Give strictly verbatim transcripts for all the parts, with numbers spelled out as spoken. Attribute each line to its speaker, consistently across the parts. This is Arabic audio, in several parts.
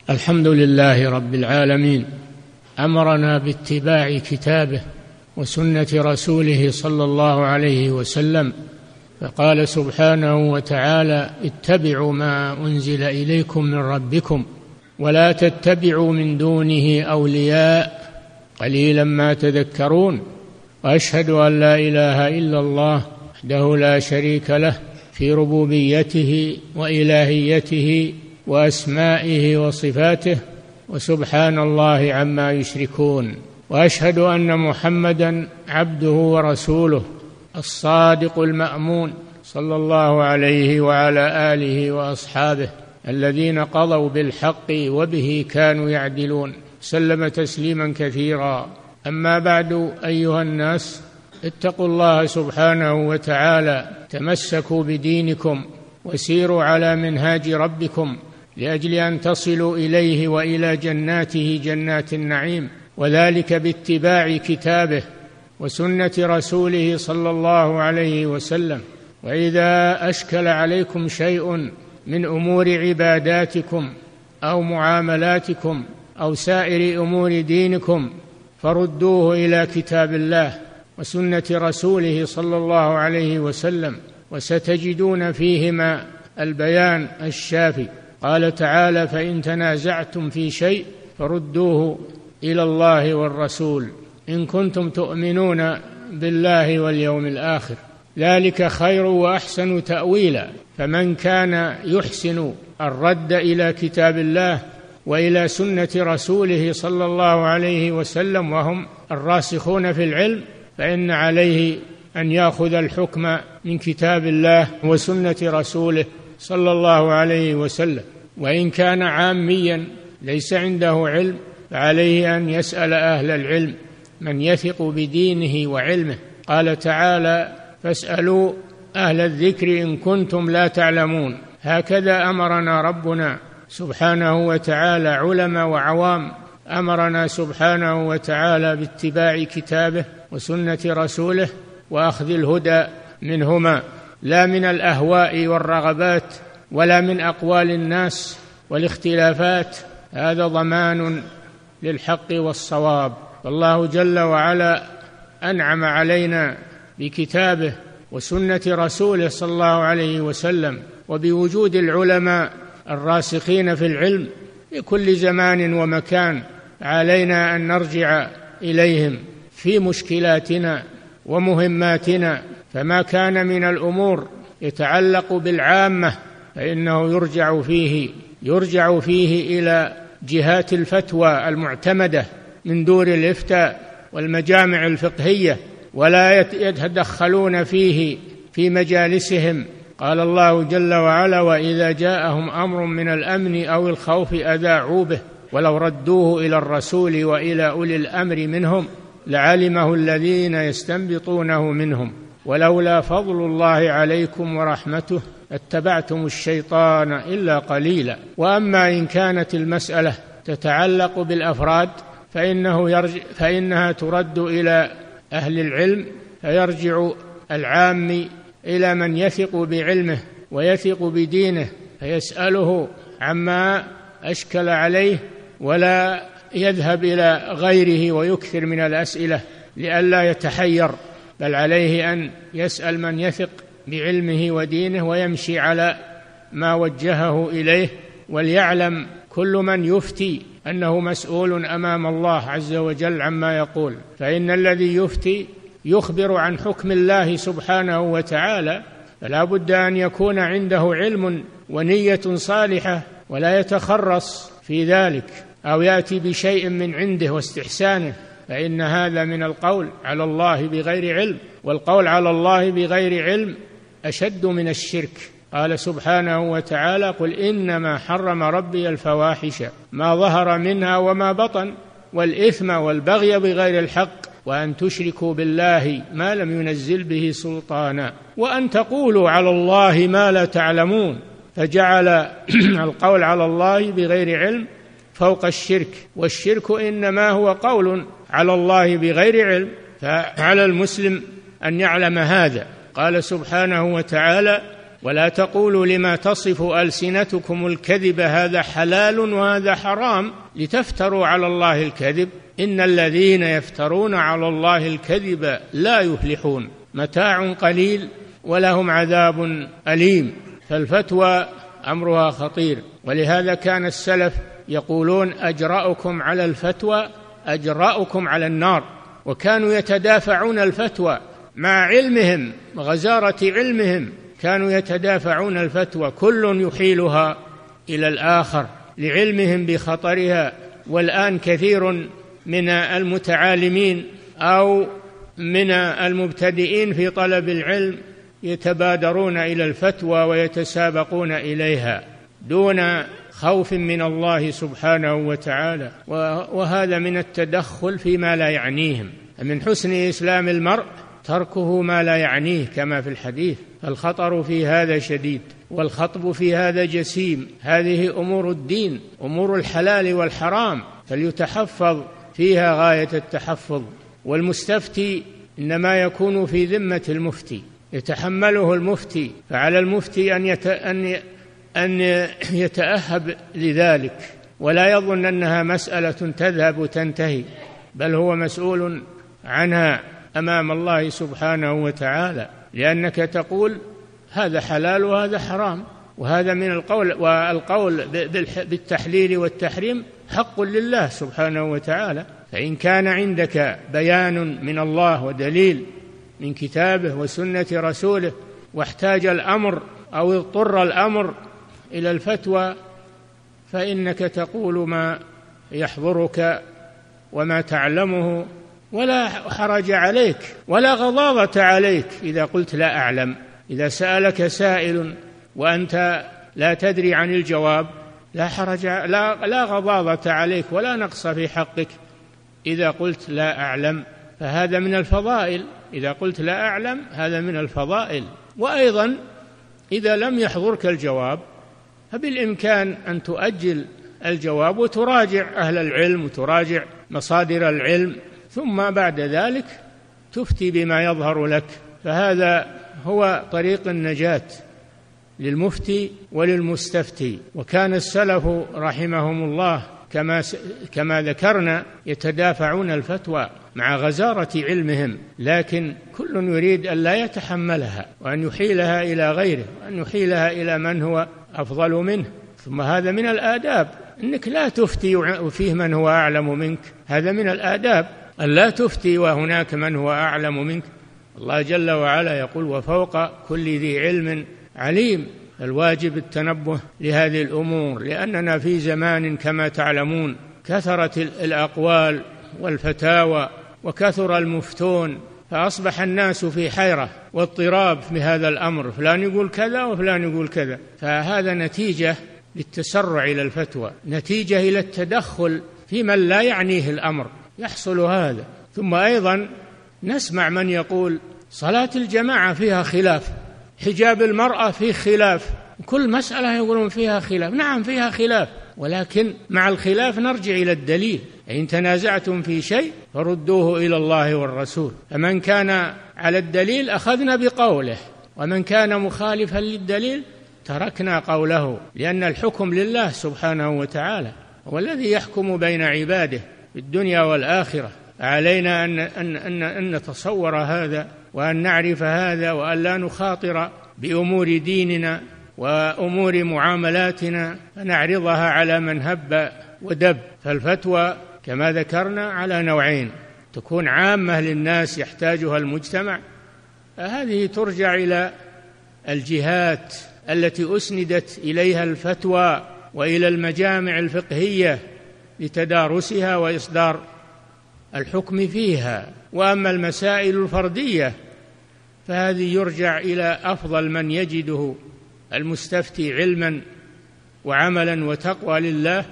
Speaker 1: الحمد لله رب العالمين، أمرنا باتباع كتابه وسنة رسوله صلى الله عليه وسلم، فقال سبحانه وتعالى: اتبعوا ما أنزل إليكم من ربكم ولا تتبعوا من دونه أولياء قليلا ما تذكرون. وأشهد أن لا إله إلا الله وحده لا شريك له في ربوبيته وإلهيته وأسمائه وصفاته، وسبحان الله عما يشركون. وأشهد أن محمدًا عبده ورسوله الصادق المأمون صلى الله عليه وعلى آله وأصحابه الذين قضوا بالحق وبه كانوا يعدلون، سلم تسليما كثيرا. أما بعد، أيها الناس، اتقوا الله سبحانه وتعالى، تمسكوا بدينكم وسيروا على منهاج ربكم لأجل أن تصلوا إليه وإلى جناته جنات النعيم، وذلك باتباع كتابه وسنة رسوله صلى الله عليه وسلم. وإذا أشكل عليكم شيء من أمور عباداتكم أو معاملاتكم أو سائر أمور دينكم فردوه إلى كتاب الله وسنة رسوله صلى الله عليه وسلم، وستجدون فيهما البيان الشافي. قال تعالى: فإن تنازعتم في شيء فردوه إلى الله والرسول إن كنتم تؤمنون بالله واليوم الآخر، ذلك خير وأحسن تأويلا. فمن كان يحسن الرد إلى كتاب الله وإلى سنة رسوله صلى الله عليه وسلم وهم الراسخون في العلم، فإن عليه أن يأخذ الحكم من كتاب الله وسنة رسوله صلى الله عليه وسلم. وإن كان عاميا ليس عنده علم فعليه أن يسأل أهل العلم من يثق بدينه وعلمه. قال تعالى: فاسألوا أهل الذكر إن كنتم لا تعلمون. هكذا أمرنا ربنا سبحانه وتعالى، علماء وعوام. أمرنا سبحانه وتعالى باتباع كتابه وسنة رسوله وأخذ الهدى منهما، لا من الأهواء والرغبات ولا من أقوال الناس والاختلافات، هذا ضمان للحق والصواب. والله جل وعلا أنعم علينا بكتابه وسنة رسوله صلى الله عليه وسلم وبوجود العلماء الراسخين في العلم في كل زمان ومكان. علينا أن نرجع إليهم في مشكلاتنا ومهماتنا، فما كان من الأمور يتعلق بالعامة فإنه يرجع فيه يرجع فيه إلى جهات الفتوى المعتمدة من دور الإفتاء والمجامع الفقهية، ولا يتدخلون فيه في مجالسهم. قال الله جل وعلا: وإذا جاءهم أمر من الأمن أو الخوف أذاعوا به ولو ردوه إلى الرسول وإلى أولي الأمر منهم لعلمه الذين يستنبطونه منهم ولولا فضل الله عليكم ورحمته اتبعتم الشيطان إلا قليلا. وأما إن كانت المسألة تتعلق بالأفراد فإنه يرجع فإنها ترد إلى أهل العلم، فيرجع العام إلى من يثق بعلمه ويثق بدينه فيسأله عما أشكل عليه، ولا يذهب إلى غيره ويكثر من الأسئلة لئلا يتحير، بل عليه أن يسأل من يثق بعلمه ودينه ويمشي على ما وجهه إليه. وليعلم كل من يفتي أنه مسؤول أمام الله عز وجل عما يقول، فإن الذي يفتي يخبر عن حكم الله سبحانه وتعالى، فلا بد أن يكون عنده علم ونية صالحة ولا يتخرص في ذلك أو يأتي بشيء من عنده واستحسانه، فإن هذا من القول على الله بغير علم، والقول على الله بغير علم أشد من الشرك. قال سبحانه وتعالى: قل إنما حرم ربي الفواحش ما ظهر منها وما بطن والإثم والبغي بغير الحق وأن تشركوا بالله ما لم ينزل به سلطانا وأن تقولوا على الله ما لا تعلمون. فجعل القول على الله بغير علم فوق الشرك، والشرك إنما هو قول على الله بغير علم، فعلى المسلم أن يعلم هذا. قال سبحانه وتعالى: ولا تقولوا لما تصف ألسنتكم الكذب هذا حلال وهذا حرام لتفتروا على الله الكذب إن الذين يفترون على الله الكذب لا يفلحون متاع قليل ولهم عذاب أليم. فالفتوى أمرها خطير، ولهذا كان السلف يقولون أجرأكم على الفتوى أجرأكم على النار، وكانوا يتدافعون الفتوى مع علمهم غزارة علمهم، كانوا يتدافعون الفتوى كل يحيلها إلى الآخر لعلمهم بخطرها. والآن كثير من المتعالمين أو من المبتدئين في طلب العلم يتبادرون إلى الفتوى ويتسابقون إليها دون خوف من الله سبحانه وتعالى، وهذا من التدخل فيما لا يعنيهم. من حسن إسلام المرء تركه ما لا يعنيه كما في الحديث. الخطر في هذا شديد والخطب في هذا جسيم. هذه أمور الدين، أمور الحلال والحرام، فليتحفظ فيها غاية التحفظ. والمستفتي إنما يكون في ذمة المفتي، يتحمله المفتي، فعلى المفتي أن يت... أن أن يتأهب لذلك، ولا يظن أنها مسألة تذهب وتنتهي، بل هو مسؤول عنها أمام الله سبحانه وتعالى، لأنك تقول هذا حلال وهذا حرام، وهذا من القول، والقول بالتحليل والتحريم حق لله سبحانه وتعالى. فإن كان عندك بيان من الله ودليل من كتابه وسنة رسوله واحتاج الأمر أو اضطر الأمر إلى الفتوى فإنك تقول ما يحضرك وما تعلمه، ولا حرج عليك ولا غضاضة عليك إذا قلت لا أعلم. إذا سألك سائل وأنت لا تدري عن الجواب لا حرج، لا, لا غضاضة عليك ولا نقص في حقك إذا قلت لا أعلم، فهذا من الفضائل. إذا قلت لا أعلم هذا من الفضائل. وأيضا إذا لم يحضرك الجواب فبالإمكان أن تؤجل الجواب وتراجع أهل العلم وتراجع مصادر العلم، ثم بعد ذلك تفتي بما يظهر لك. فهذا هو طريق النجاة للمفتي وللمستفتي. وكان السلف رحمهم الله كما كما ذكرنا يتدافعون الفتوى مع غزارة علمهم، لكن كل يريد أن لا يتحملها وأن يحيلها إلى غيره وأن يحيلها إلى من هو أفضل منه. ثم هذا من الآداب أنك لا تفتي وفيه من هو أعلم منك، هذا من الآداب أن لا تفتي وهناك من هو أعلم منك. الله جل وعلا يقول وفوق كل ذي علم عليم. الواجب التنبه لهذه الأمور، لأننا في زمان كما تعلمون كثرت الأقوال والفتاوى وكثر المفتون، فأصبح الناس في حيرة واضطراب في هذا الأمر، فلان يقول كذا وفلان يقول كذا. فهذا نتيجة للتسرع إلى الفتوى، نتيجة إلى التدخل في من لا يعنيه الأمر، يحصل هذا. ثم أيضا نسمع من يقول صلاة الجماعة فيها خلاف، حجاب المرأة فيه خلاف، كل مسألة يقولون فيها خلاف. نعم فيها خلاف، ولكن مع الخلاف نرجع إلى الدليل. إن تنازعتم في شيء فردوه إلى الله والرسول، فمن كان على الدليل أخذنا بقوله، ومن كان مخالفا للدليل تركنا قوله، لأن الحكم لله سبحانه وتعالى، هو الذي يحكم بين عباده في الدنيا والآخرة. علينا أن, أن, أن, أن نتصور هذا وأن نعرف هذا، وأن لا نخاطر بأمور ديننا وأمور معاملاتنا فنعرضها على من هب ودب. فالفتوى كما ذكرنا على نوعين، تكون عامة للناس يحتاجها المجتمع، هذه ترجع إلى الجهات التي أسندت إليها الفتوى وإلى المجامع الفقهية لتدارسها وإصدار الحكم فيها. وأما المسائل الفردية فهذه يرجع إلى أفضل من يجده المستفتي علما وعملا وتقوى لله،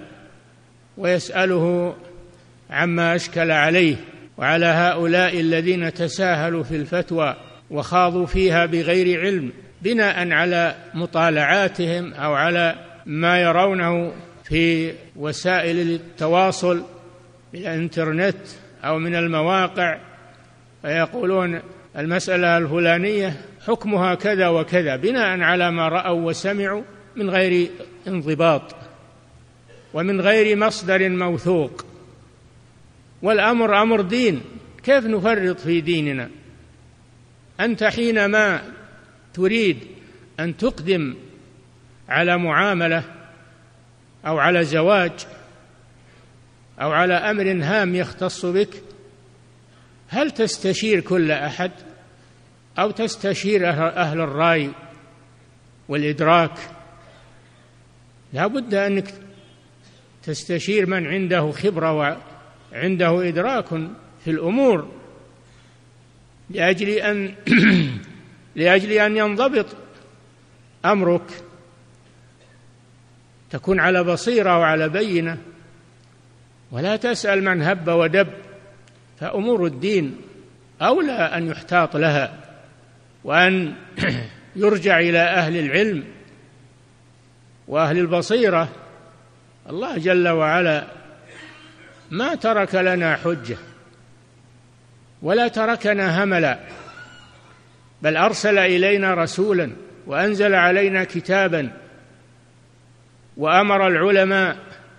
Speaker 1: ويسأله عما أشكل عليه. وعلى هؤلاء الذين تساهلوا في الفتوى وخاضوا فيها بغير علم بناء على مطالعاتهم أو على ما يرونه في وسائل التواصل بالإنترنت أو من المواقع، فيقولون المسألة الفلانية حكمها كذا وكذا بناء على ما رأوا وسمعوا من غير انضباط ومن غير مصدر موثوق. والأمر أمر دين، كيف نفرط في ديننا؟ أنت حينما تريد أن تقدم على معاملة أو على زواج أو على أمر هام يختص بك، هل تستشير كل أحد أو تستشير أهل الرأي والإدراك؟ لا بد أنك تستشير من عنده خبرة وعنده إدراك في الأمور لأجل أن لأجل أن ينضبط أمرك، تكون على بصيرة وعلى بينة، ولا تسأل من هب ودب. فأمور الدين أولى أن يحتاط لها وأن يرجع إلى أهل العلم وأهل البصيرة. الله جل وعلا ما ترك لنا حجة ولا تركنا هملا، بل أرسل إلينا رسولا وأنزل علينا كتابا وأمر العلماء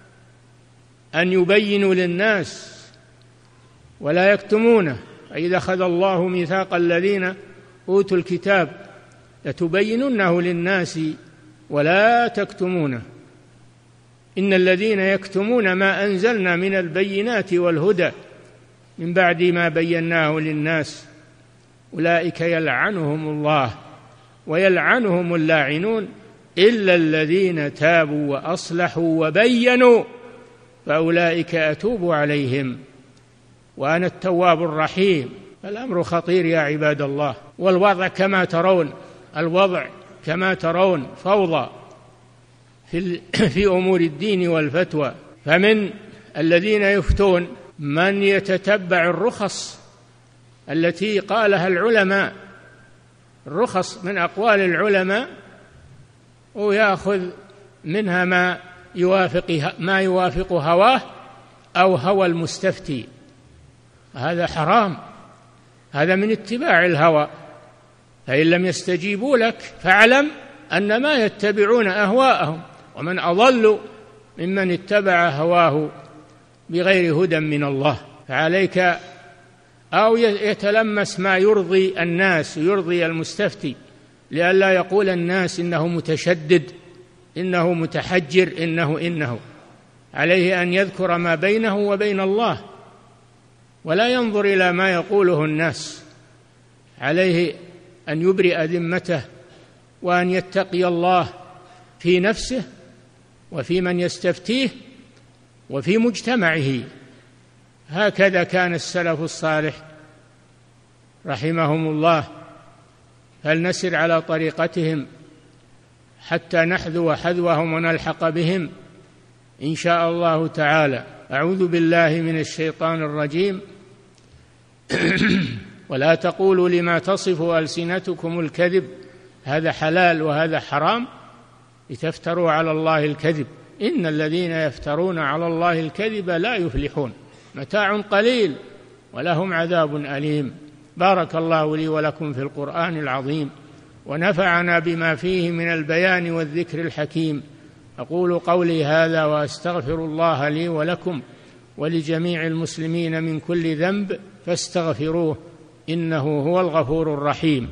Speaker 1: أن يبينوا للناس ولا يكتمونه. فإذا أخذ الله ميثاق الذين أوتوا الكتاب لتبيننه للناس ولا تكتمونه، إن الذين يكتمون ما أنزلنا من البينات والهدى من بعد ما بيناه للناس أولئك يلعنهم الله ويلعنهم اللاعنون إلا الذين تابوا وأصلحوا وبينوا فأولئك أتوب عليهم وأنا التواب الرحيم. الأمر خطير يا عباد الله، والوضع كما ترون الوضع كما ترون فوضى في في أمور الدين والفتوى. فمن الذين يفتون من يتتبع الرخص التي قالها العلماء، الرخص من أقوال العلماء، ويأخذ منها ما يوافق ما يوافق هواه أو هوى المستفتي. هذا حرام، هذا من اتباع الهوى. فإن لم يستجيبوا لك فاعلم أنما يتبعون أهواءهم، ومن أضل ممن اتبع هواه بغير هدى من الله. فعليك أو يتلمس ما يرضي الناس ويرضي المستفتي، لئلا يقول الناس إنه متشدد، إنه متحجر، إنه إنه عليه أن يذكر ما بينه وبين الله ولا ينظر إلى ما يقوله الناس. عليه أن يبرئ ذمته وأن يتقي الله في نفسه وفي من يستفتيه وفي مجتمعه. هكذا كان السلف الصالح رحمهم الله، فلنسر على طريقتهم حتى نحذو حذوهم ونلحق بهم إن شاء الله تعالى. أعوذ بالله من الشيطان الرجيم. ولا تقولوا لما تصف ألسنتكم الكذب هذا حلال وهذا حرام لتفتروا على الله الكذب إن الذين يفترون على الله الكذب لا يفلحون متاع قليل ولهم عذاب أليم. بارك الله لي ولكم في القرآن العظيم ونفعنا بما فيه من البيان والذكر الحكيم. أقول قولي هذا وأستغفر الله لي ولكم ولجميع المسلمين من كل ذنب فاستغفروه إنه هو الغفور الرحيم.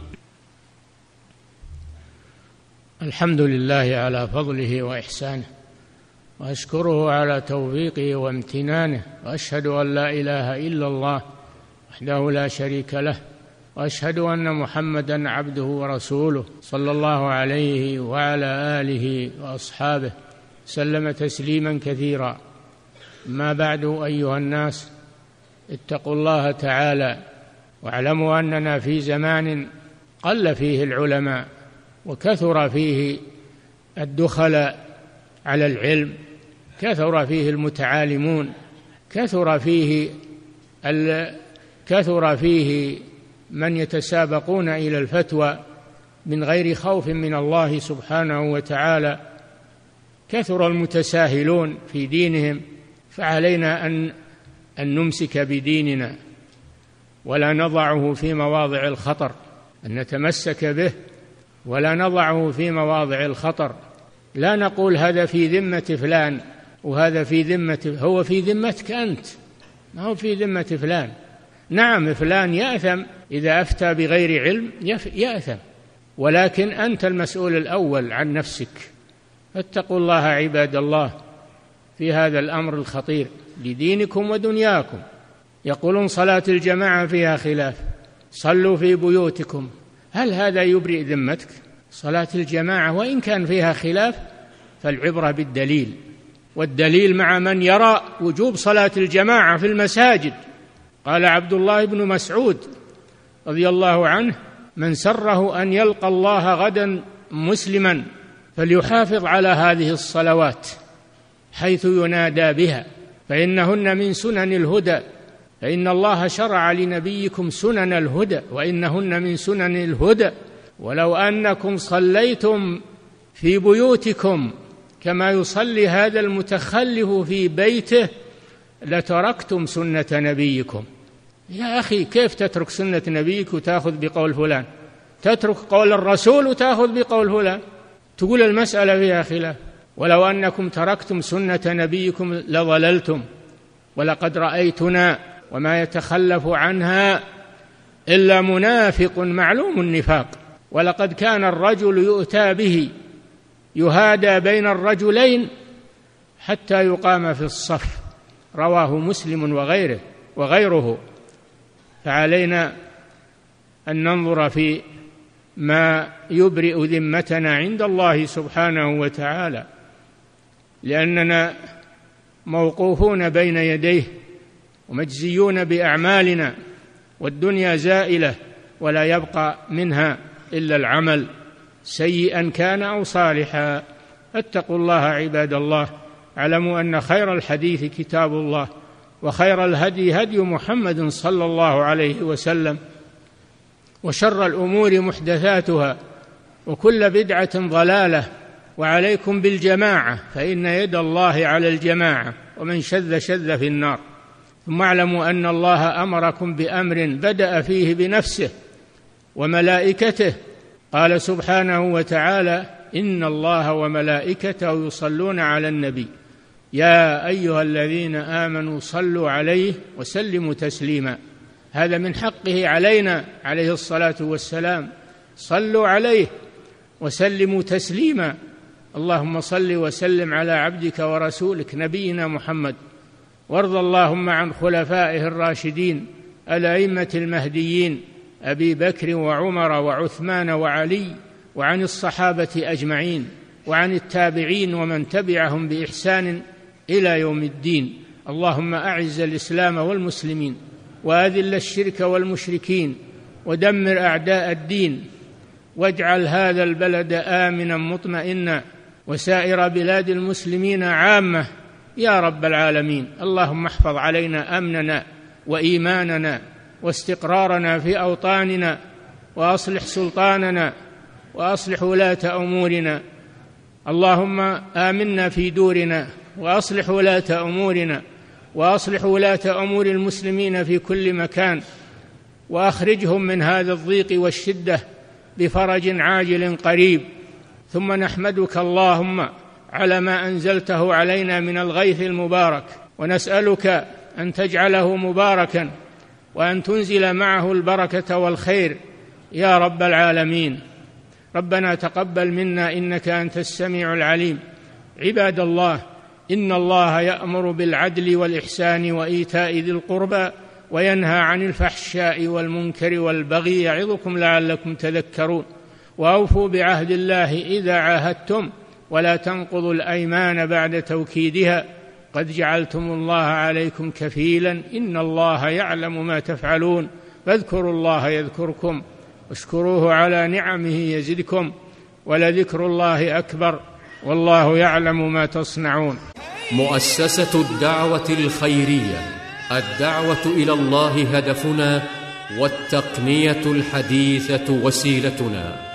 Speaker 1: الحمد لله على فضله وإحسانه، وأشكره على توفيقه وامتنانه، وأشهد أن لا إله إلا الله وحده لا شريك له، وأشهد أن محمدًا عبده ورسوله صلى الله عليه وعلى آله وأصحابه سلم تسليمًا كثيرا. ما بعد، أيها الناس، اتقوا الله تعالى واعلموا أننا في زمان قل فيه العلماء وكثر فيه الدخلاء على العلم، كثر فيه المتعالمون، كثر فيه كثر فيه من يتسابقون إلى الفتوى من غير خوف من الله سبحانه وتعالى، كثر المتساهلون في دينهم. فعلينا أن أن نمسك بديننا ولا نضعه في مواضع الخطر، أن نتمسك به ولا نضعه في مواضع الخطر. لا نقول هذا في ذمة فلان وهذا في ذمة، هو في ذمتك أنت، ما هو في ذمة فلان. نعم فلان يأثم إذا أفتى بغير علم، يأثم، ولكن أنت المسؤول الأول عن نفسك. فاتقوا الله عباد الله في هذا الأمر الخطير لدينكم ودنياكم. يقولون صلاة الجماعة فيها خلاف، صلوا في بيوتكم. هل هذا يبرئ ذمتك؟ صلاة الجماعة وإن كان فيها خلاف فالعبرة بالدليل، والدليل مع من يرى وجوب صلاة الجماعة في المساجد. قال عبد الله بن مسعود رضي الله عنه: من سره أن يلقى الله غدا مسلما فليحافظ على هذه الصلوات حيث ينادى بها، فإنهن من سنن الهدى، فإن الله شرع لنبيكم سنن الهدى وإنهن من سنن الهدى، ولو أنكم صليتم في بيوتكم كما يصلي هذا المتخلف في بيته لتركتم سنة نبيكم. يا أخي، كيف تترك سنة نبيك وتأخذ بقول فلان؟ تترك قول الرسول وتأخذ بقول فلان؟ تقول المسألة فيها خلاف. ولو أنكم تركتم سنة نبيكم لضللتم، ولقد رأيتنا وما يتخلف عنها إلا منافق معلوم النفاق. ولقد كان الرجل يؤتى به يهادى بين الرجلين حتى يقام في الصف، رواه مسلم وغيره وغيره. فعلينا أن ننظر في ما يبرئ ذمتنا عند الله سبحانه وتعالى، لأننا موقوفون بين يديه ومجزيون بأعمالنا، والدنيا زائلة ولا يبقى منها إلا العمل سيئا كان أو صالحا. فاتقوا الله عباد الله. اعلموا أن خير الحديث كتاب الله، وخير الهدي هدي محمد صلى الله عليه وسلم، وشر الأمور محدثاتها، وكل بدعة ضلالة. وعليكم بالجماعة، فإن يد الله على الجماعة، ومن شذ شذ في النار. ثم اعلموا أن الله أمركم بأمر بدأ فيه بنفسه وملائكته. قال سبحانه وتعالى: إن الله وملائكته يصلون على النبي يا أيها الذين آمنوا صلوا عليه وسلموا تسليما. هذا من حقه علينا عليه الصلاة والسلام، صلوا عليه وسلموا تسليما. اللهم صل وسلم على عبدك ورسولك نبينا محمد، وارض اللهم عن خلفائه الراشدين الأئمة المهديين أبي بكر وعمر وعثمان وعلي، وعن الصحابة أجمعين، وعن التابعين ومن تبعهم بإحسان إلى يوم الدين. اللهم أعز الإسلام والمسلمين، وأذل الشرك والمشركين، ودمر أعداء الدين، واجعل هذا البلد آمنا مطمئنا، وسائر بلاد المسلمين عامة يا رب العالمين. اللهم احفظ علينا أمننا وإيماننا واستقرارنا في أوطاننا، وأصلح سلطاننا، وأصلح ولاة أمورنا. اللهم آمنا في دورنا، وأصلح ولاة أمورنا، وأصلح ولاة أمور المسلمين في كل مكان، وأخرجهم من هذا الضيق والشدة بفرج عاجل قريب. ثم نحمدك اللهم على ما أنزلته علينا من الغيث المبارك، ونسألك أن تجعله مباركا، وأن تنزل معه البركة والخير يا رب العالمين. ربنا تقبل منا إنك أنت السميع العليم. عباد الله، إن الله يأمر بالعدل والإحسان وإيتاء ذي القربى، وينهى عن الفحشاء والمنكر والبغي، يعظكم لعلكم تذكرون. وأوفوا بعهد الله إذا عاهدتم، ولا تنقضوا الأيمان بعد توكيدها، قد جعلتم الله عليكم كفيلا، إن الله يعلم ما تفعلون. فاذكروا الله يذكركم، واشكروه على نعمه يزدكم، ولذكر الله أكبر، والله يعلم ما تصنعون.
Speaker 2: مؤسسة الدعوة الخيرية، الدعوة إلى الله هدفنا، والتقنية الحديثة وسيلتنا.